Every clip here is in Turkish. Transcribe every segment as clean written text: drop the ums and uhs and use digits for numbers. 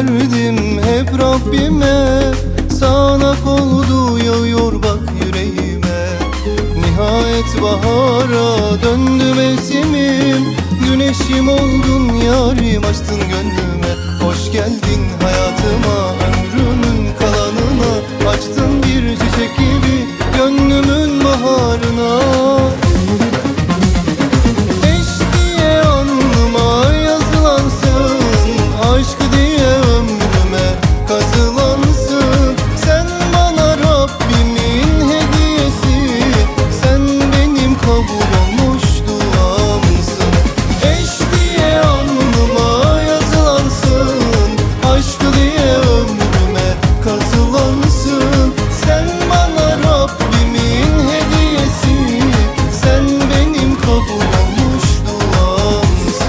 gönderdim hep Rabbime. Sağanak oldu yağıyor bak yüreğime. Nihayet bahara döndü mevsimim. Güneşim oldun yarim, açtın gönlüme. Hoş geldin hayatıma, ömrümün kalanına. Açtın bir çiçek gibi gönlümün baharına. Eş diye alnıma yazılansın, aşk diye ömrüme kazılansın. Sen bana Rabbimin hediyesi, sen benim kabul olmuş duamsın. Eş diye alnıma yazılansın, aşk diye ömrüme kazılansın. Sen bana Rabbimin hediyesi, sen benim kabul olmuş duamsın.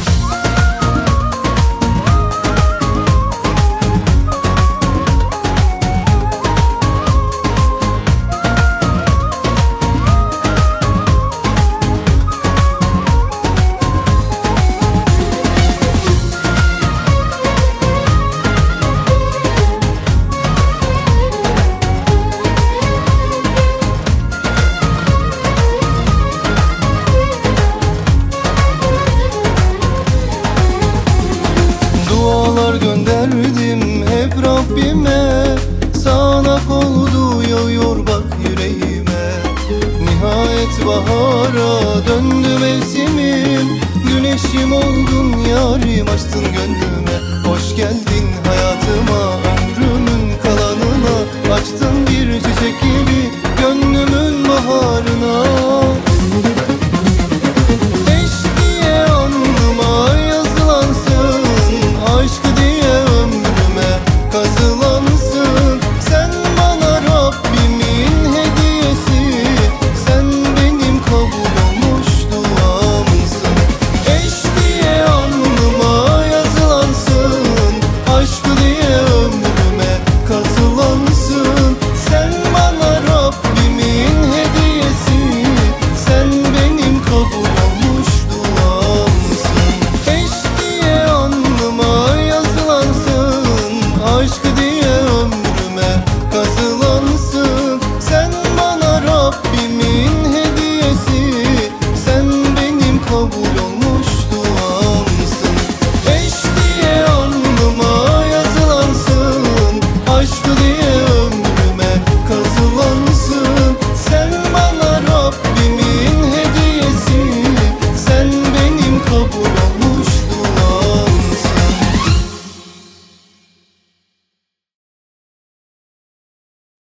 Dualar gönderdim hep Rabbime. Sağanak oldu yağıyor bak yüreğime. Nihayet bahara döndü mevsimim. Güneşim oldun yarim, açtın gönlüme. Hoş geldin hayat